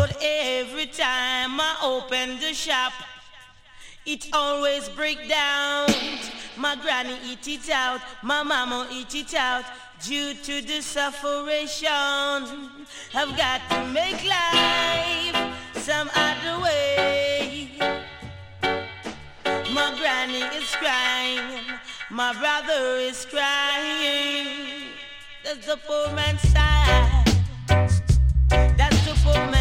But every time I open the shop, it always break down. My granny eat it out, my mama eat it out. Due to the sufferation, I've got to make life some other way. My granny is crying, my brother is crying. That's the poor man's side. That's the poor man's